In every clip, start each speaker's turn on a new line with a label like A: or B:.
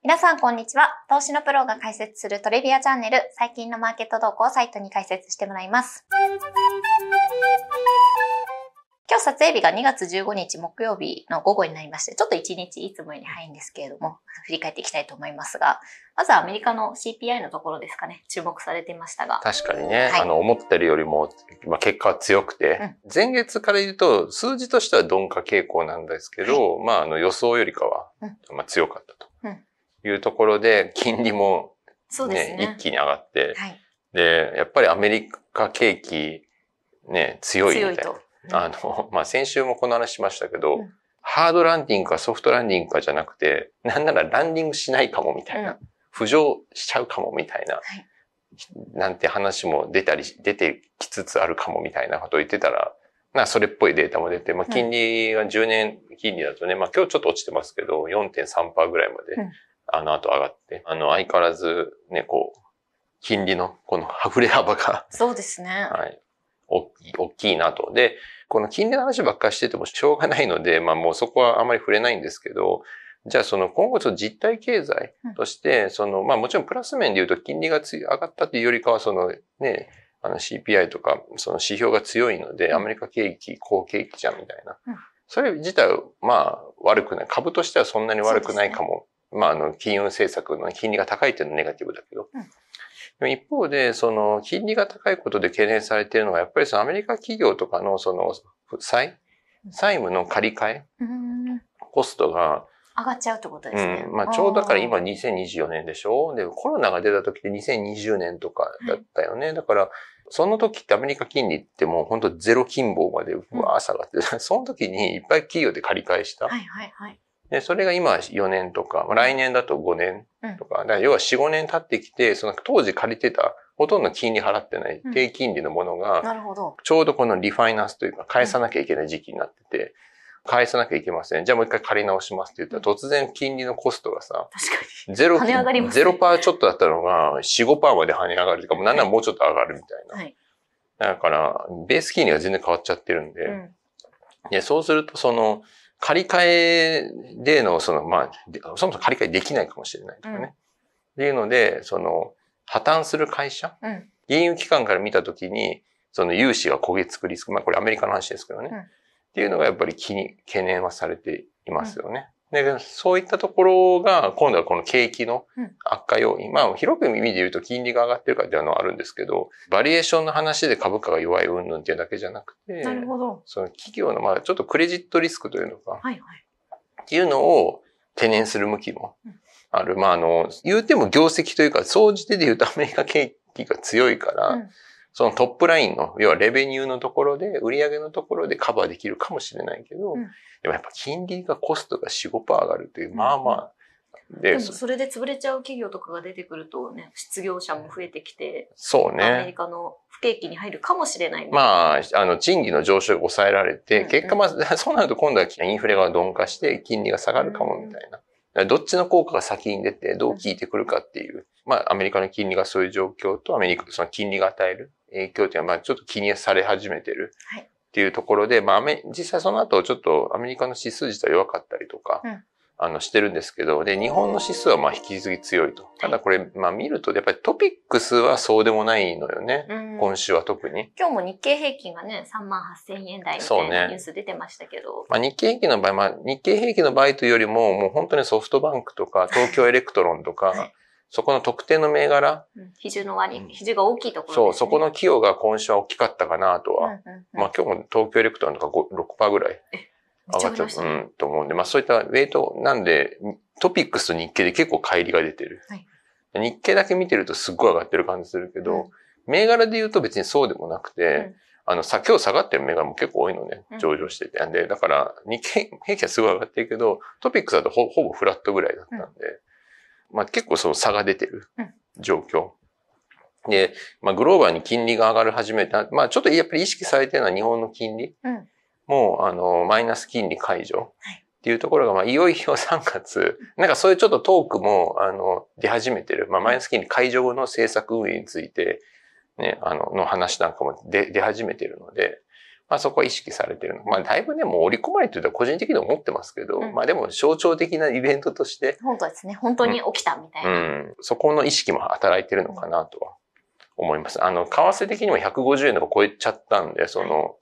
A: 皆さんこんにちは。投資のプロが解説するトレビアチャンネル、最近のマーケット動向をサイトに解説してもらいます。今日撮影日が2月15日木曜日の午後になりまして、ちょっと1日いつもより早いんですけれども、振り返っていきたいと思いますが、まずはアメリカの CPI のところですかね、注目されていましたが。
B: 確かにね、
A: はい、
B: 思ってるよりも、結果は強くて、前月から言うと、数字としては鈍化傾向なんですけど、予想よりかは、強かったと。いうところで、金利も、
A: そうですね、
B: 一気に上がって、で、やっぱりアメリカ景気、ね、強いみたいな。先週もこの話しましたけど、ハードランディングかソフトランディングかじゃなくて、なんならランディングしないかもみたいな、浮上しちゃうかもみたいな、なんて話も出てきつつあるかもみたいなことを言ってたら、それっぽいデータも出て、金利が10年金利だとね、今日ちょっと落ちてますけど、4.3% ぐらいまで、後上がって、相変わらずね、金利のこの溢れ幅が。
A: そうですね。
B: はい。大きいなと。で、この金利の話ばっかりしててもしょうがないので、もうそこはあまり触れないんですけど、じゃあ今後実体経済として、もちろんプラス面で言うと金利が上がったというよりかは、CPI とか、指標が強いので、アメリカ景気、好景気じゃんみたいな。それ自体は、悪くない。株としてはそんなに悪くないかも。金融政策の金利が高いっていうのはネガティブだけど。でも一方で、金利が高いことで懸念されているのが、やっぱりアメリカ企業とかの債務の借り換え、コストが、
A: 上がっちゃうってことですね。
B: ちょうどだから今2024年でしょ？で、コロナが出た時って2020年とかだったよね。だから、その時ってアメリカ金利ってもう本当ゼロ金棒まで下がって、その時にいっぱい企業で借り換えした。で、それが今4年とか、来年だと5年とか、だから要は4、5年経ってきて、当時借りてた、ほとんど金利払ってない低金利のものが、ちょうどこのリファイナンスというか、返さなきゃいけない時期になってて、返さなきゃいけません。じゃあもう一回借り直しますって言ったら、突然金利のコストがさ、0% ちょっとだったのが4、5% まで跳ね上がるとか、なんならもうちょっと上がるみたいな。だから、ベース金利が全然変わっちゃってるんで、でそうすると借り換えでの、そもそも借り換えできないかもしれないとかね。っていうので、破綻する会社、金融機関から見たときに、融資が焦げつくリスク、これアメリカの話ですけどね。っていうのがやっぱり懸念はされていますよね。で、そういったところが、今度はこの景気の悪化要因。広く意味で言うと金利が上がってるからっていうのはあるんですけど、バリエーションの話で株価が弱い云々っていうだけじゃなくて、企業のちょっとクレジットリスクというのか、っていうのを懸念する向きもある。言うても業績というか、総じてで言うとアメリカ景気が強いから、そのトップラインの、要はレベニューのところで、売上のところでカバーできるかもしれないけど、でもやっぱ金利がコストが4、5% 上がるという、
A: でもそれで潰れちゃう企業とかが出てくるとね、失業者も増えてきて、
B: そうね。
A: アメリカの不景気に入るかもしれない。
B: 賃金の上昇が抑えられて、結果そうなると今度はインフレが鈍化して金利が下がるかもみたいな。どっちの効果が先に出てどう効いてくるかっていう。アメリカの金利がそういう状況とアメリカの金利が与える影響っていうのはちょっと気にされ始めてるっていうところで、実際その後ちょっとアメリカの指数自体弱かったりとか、してるんですけど、で、日本の指数は引き続き強いと。ただこれ、見るとやっぱりトピックスはそうでもないのよね。今週は特に。
A: 今日も日経平均がね、38,000円台みたいなニュース出てましたけど。
B: 日経平均の場合、日経平均の場合というよりも、もう本当にソフトバンクとか、東京エレクトロンとか、そこの特定の銘柄。
A: 比重が大きいところですね。
B: そう、そこの企業が今週は大きかったかなとは。今日も東京エレクトロンとか6% ぐらい。上がっちゃう。と思うんで、そういったウェイトなんで、トピックスと日経で結構乖離が出てる。日経だけ見てるとすっごい上がってる感じするけど、銘柄で言うと別にそうでもなくて、今日下がってる銘柄も結構多いのね、上場してて。で、だから日経平均はすごい上がってるけど、トピックスだとほぼフラットぐらいだったんで、結構その差が出てる状況。で、グローバルに金利が上がる始めた、ちょっとやっぱり意識されてるのは日本の金利。もう、マイナス金利解除っていうところが、いよいよ3月、なんかそういうちょっとトークも、出始めてる。マイナス金利解除後の政策運営について、ね、の話なんかも出始めてるので、 まあそこは意識されてるの。まあだいぶね、もう織り込まれてるとは個人的には思ってますけど、まあでも象徴的なイベントとして。
A: 本当ですね。本当に起きたみたいな。
B: そこの意識も働いてるのかなとは思います。為替的にも150円とか超えちゃったんで、その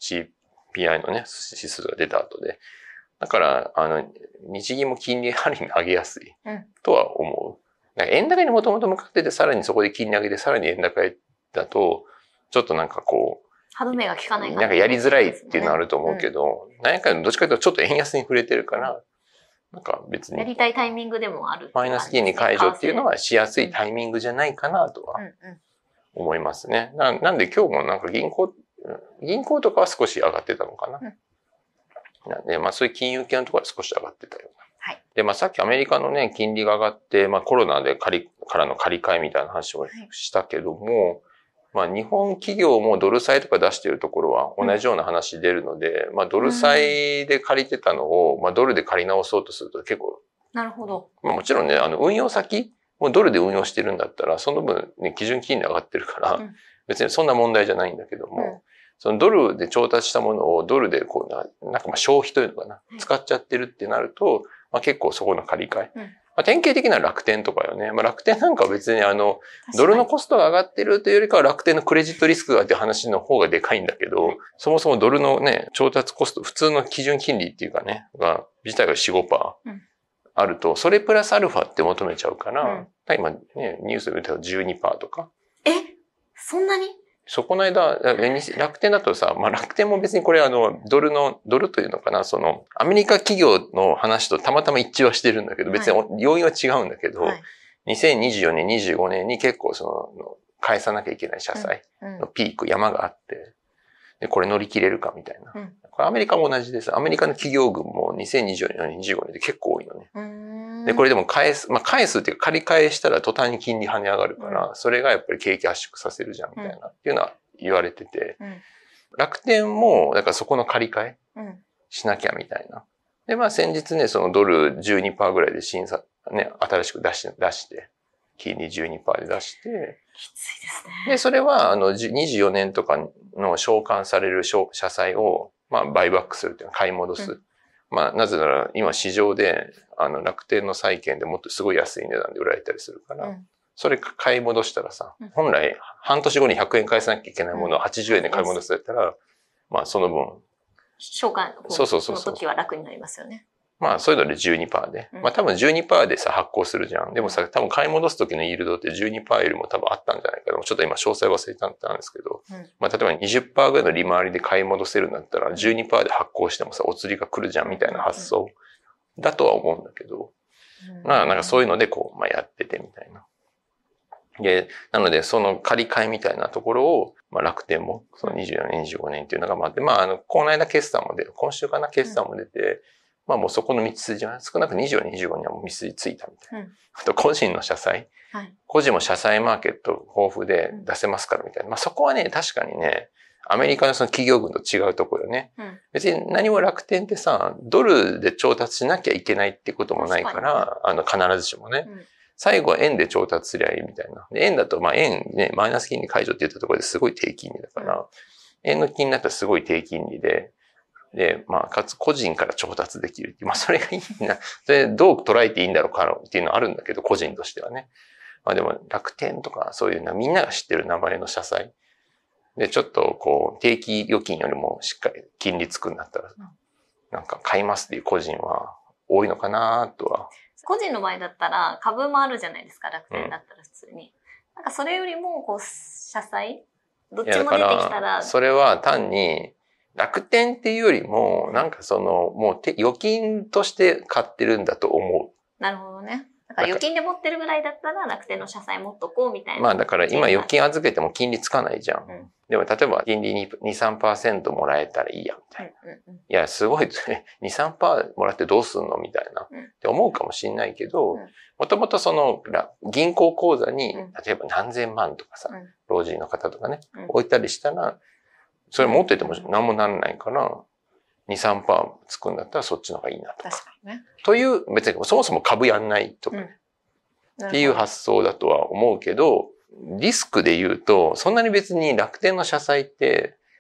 B: CPI のね、指数が出た後で。だから、日銀も金利ある意味上げやすいとは思う。なんか円高にもともと向かってて、さらにそこで金利上げて、さらに円高だと、ちょっとなんかこう、
A: 歯止めが効かないから、
B: なんかやりづらいっていうのはあると思うけど、何かどっちかというとちょっと円安に触れてるから、なんか別に。
A: やりたいタイミングでもある。
B: マイナス金利解除っていうのはしやすいタイミングじゃないかなとは思いますね。なんで今日もなんか銀行とかは少し上がってたのかな。なんで、まあそういう金融系のところは少し上がってたような。
A: はい。
B: で、まあさっきアメリカのね、金利が上がって、まあコロナでからの借り換えみたいな話をしたけども、まあ日本企業もドル債とか出しているところは同じような話出るので、まあドル債で借りてたのを、まあドルで借り直そうとすると結構。
A: なるほど。
B: まあもちろんね、運用先もドルで運用してるんだったら、その分ね、基準金利上がってるから、別にそんな問題じゃないんだけども、そのドルで調達したものをドルでこうなんかまあ消費というのかな、使っちゃってるってなると、まあ結構そこの借り換え。まあ、典型的な楽天とかよね。まあ楽天なんかは別にドルのコストが上がってるというよりかは楽天のクレジットリスクがっていう話の方がでかいんだけど、そもそもドルのね、調達コスト、普通の基準金利っていうかね、自体が4、5%あると、それプラスアルファって求めちゃうから、今ね、ニュースで見たら 12% とか。
A: そんなに？
B: そこの間、楽天だとさ、まあ楽天も別にこれドルというのかな、アメリカ企業の話とたまたま一致はしてるんだけど、別に要因は違うんだけど、2024年、25年に結構返さなきゃいけない社債のピーク、山があって、で、これ乗り切れるかみたいな。これアメリカも同じです。アメリカの企業群も2024年、25年で結構多いのね。で、これでも返すっていうか借り換えしたら途端に金利跳ね上がるから、それがやっぱり景気圧縮させるじゃんみたいなっていうのは言われてて、楽天も、だからそこの借り換えしなきゃみたいな。で、まあ先日ね、そのドル 12% ぐらいで新しく出して、金利 12% で出して、
A: きついですね。
B: で、それは24年とかの償還される社債を、まあバイバックするっていうの買い戻す。まあ、なぜなら今市場で、楽天の債券でもっとすごい安い値段で売られたりするから、それ買い戻したらさ、本来半年後に100円返さなきゃいけないものを80円で買い戻されたら、まあその分。
A: 償還の時は楽になりますよね。
B: まあそういうので 12% で。まあ多分 12% でさ発行するじゃん。でもさ、多分買い戻す時のイールドって 12% よりも多分あったんじゃないかな。ちょっと今詳細忘れたんですけど。まあ例えば 20% ぐらいの利回りで買い戻せるんだったら 12% で発行してもさ、お釣りが来るじゃんみたいな発想だとは思うんだけど。まあなんかそういうのでこう、まあやっててみたいな。で、なのでその借り換えみたいなところを、まあ楽天もその24年、25年っていうのがまあって、まあこの間決算も今週かな決算も出て、まあもうそこの道筋は少なく24年、25年はもう道筋ついたみたいな。あと個人の社債。個人も社債マーケット豊富で出せますからみたいな。まあそこはね、確かにね、アメリカのその企業群と違うところよね。別に何も楽天ってさ、ドルで調達しなきゃいけないってこともないから、必ずしもね。最後は円で調達すりゃいいみたいな。で円だと、まあ円ね、マイナス金利解除って言ったところですごい低金利だから、円の金利だったらすごい低金利で、まあ、かつ個人から調達できるっていう。まあ、それがいいな。それどう捉えていいんだろうかっていうのはあるんだけど、個人としてはね。まあでも、楽天とかそういうみんなが知ってる名前の社債。で、ちょっとこう、定期預金よりもしっかり金利つくんだったら、なんか買いますっていう個人は多いのかなとは。
A: 個人の場合だったら株もあるじゃないですか、楽天だったら普通に。なんかそれよりも、こう、社債どっちも出てきたら。
B: それは単に、楽天っていうよりも、なんかもう預金として買ってるんだと思う。
A: なるほどね。だから預金で持ってるぐらいだったら楽天の社債持っとこうみたいな。
B: まあだから今預金預けても金利つかないじゃん。でも例えば金利 2、3% もらえたらいいや、みたいな。いや、すごい、2、3% もらってどうすんのみたいな。って思うかもしんないけど、もともと銀行口座に、例えば何千万とかさ、老人の方とかね、置いたりしたら、それ持ってても何もならないから、2、3% つくんだったらそっちの方がいいなとか。
A: 確かにね。
B: という、別にそもそも株やんないとかね。っていう発想だとは思うけど、リスクで言うと、そんなに別に楽天の社債って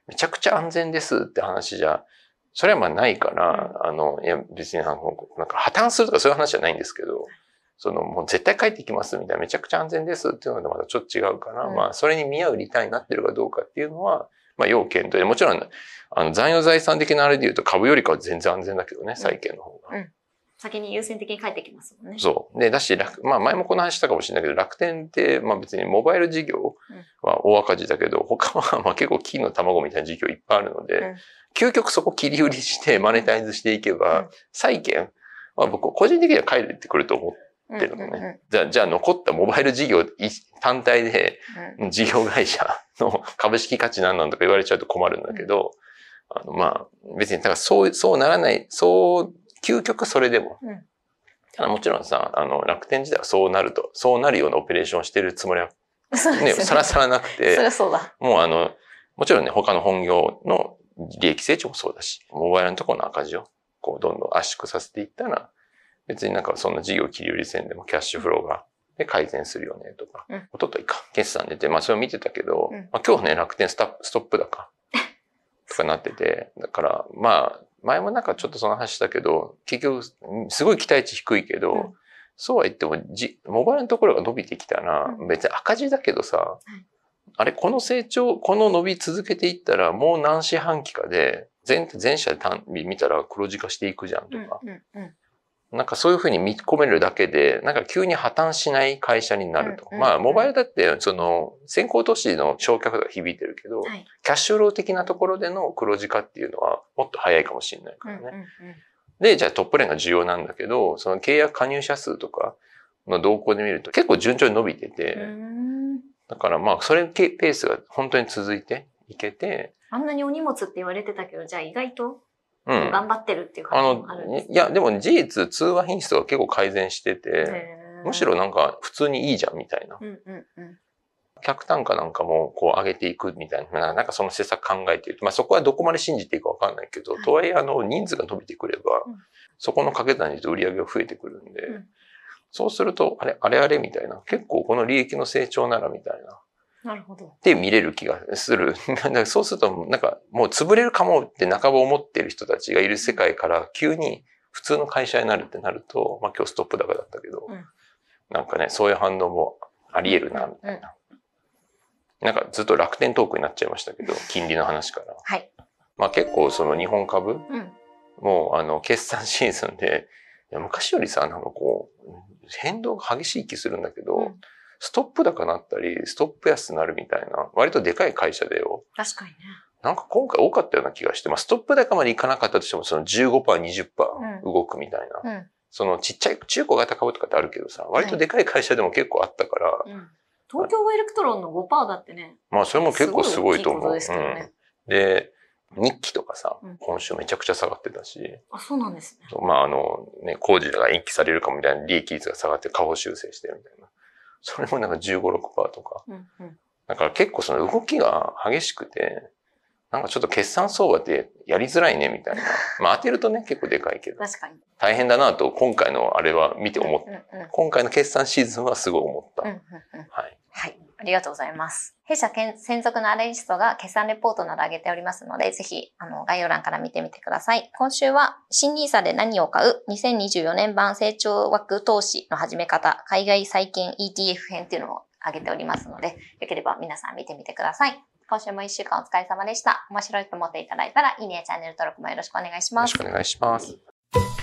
B: めちゃくちゃ安全ですって話じゃ、それはまあないから、いや別になんか破綻するとかそういう話じゃないんですけど、もう絶対帰ってきますみたいな、めちゃくちゃ安全ですっていうのはまたちょっと違うから、まあそれに見合うリターンになってるかどうかっていうのは、まあ要検討で、もちろん、残余財産的なあれで言うと株よりかは全然安全だけどね、債券の方が。
A: 先に優先的に帰ってきますもんね。
B: そう。で、だし、まあ前もこの話したかもしれないけど、楽天って、まあ別にモバイル事業は大赤字だけど、他はまあ結構金の卵みたいな事業いっぱいあるので、究極そこ切り売りしてマネタイズしていけば、債券は僕個人的には帰ってくると思ってるのね。じゃあ残ったモバイル事業単体で、事業会社の株式価値なんなんとか言われちゃうと困るんだけど、まあ別に、だからそうならない、究極それでも。ただもちろんさ、楽天自体はそうなるようなオペレーションをしてるつもりは、ね、さらさらなくて。
A: そりゃそうだ。
B: もうもちろんね、他の本業の利益成長もそうだし、モバイルのところの赤字を、こう、どんどん圧縮させていったら、別になんかそんな事業切り売り線でもキャッシュフローが、改善するよね、とか。一昨日か、決算出て、まあそれを見てたけど、まあ今日ね、楽天ストップ高とかなってて、だから、まあ、前もなんかちょっとその話したけど、結局、すごい期待値低いけど、そうは言っても、モバイルのところが伸びてきたら、別に赤字だけどさ、あれ、この成長、この伸び続けていったら、もう何四半期かで、全社で見たら黒字化していくじゃんとか。なんかそういうふうに見込めるだけで、なんか急に破綻しない会社になると。まあ、モバイルだって、先行投資の償却が響いてるけど、キャッシュフロー的なところでの黒字化っていうのはもっと早いかもしれないからね。で、じゃあトップラインが重要なんだけど、その契約加入者数とかの動向で見ると結構順調に伸びてて、だからまあ、それペースが本当に続いていけて。
A: あんなにお荷物って言われてたけど、じゃあ意外と頑張ってるっていう感じもあるんですね。
B: いや、でも事実通話品質が結構改善してて、むしろなんか普通にいいじゃんみたいな。客単価なんかもこう上げていくみたいな、なんかその施策考えている。まあそこはどこまで信じていいかわかんないけど、とはいえ人数が伸びてくれば、そこの掛け算にと売り上げが増えてくるんで、そうすると、あれみたいな。結構この利益の成長ならみたいな。
A: なるほど。
B: って見れる気がする。そうすると、なんかもう潰れるかもって半ば思っている人たちがいる世界から急に普通の会社になるってなると、まあ今日ストップ高だったけど、なんかね、そういう反応もあり得るな、みたいな。なんかずっと楽天トークになっちゃいましたけど、金利の話から。
A: はい。
B: まあ結構その日本株、もう決算シーズンで、昔よりさ、なんかこう、変動が激しい気するんだけど、ストップ高なったり、ストップ安になるみたいな、割とでかい会社だよ。
A: 確かにね。
B: なんか今回多かったような気がして、まあストップ高までいかなかったとしても、その 15%、20% 動くみたいな。そのちっちゃい、中古型株とかってあるけどさ、割とでかい会社でも結構あったから。
A: 東京エレクトロンの 5% だってね。
B: まあそれも結構すごいと思う。で、日記とかさ、今週めちゃくちゃ下がってたし。
A: あ、そうなんですね。
B: まあね、工事が延期されるかもみたいな利益率が下がって下方修正してるみたいな。それもなんか15、6% とか。だから結構その動きが激しくて、なんかちょっと決算相場ってやりづらいねみたいな。まあ当てるとね、結構でかいけど。
A: 確かに。
B: 大変だなと今回のあれは見て思った。今回の決算シーズンはすごい思った。はい。
A: はい。ありがとうございます。弊社専属のアナリストが決算レポートなど上げておりますので、ぜひ、概要欄から見てみてください。今週は、新NISAで何を買う ?2024 年版成長枠投資の始め方、海外債券 ETF 編っていうのを上げておりますので、よければ皆さん見てみてください。今週も1週間お疲れ様でした。面白いと思っていただいたら、いいねやチャンネル登録もよろしくお願いします。
B: よろしくお願いします。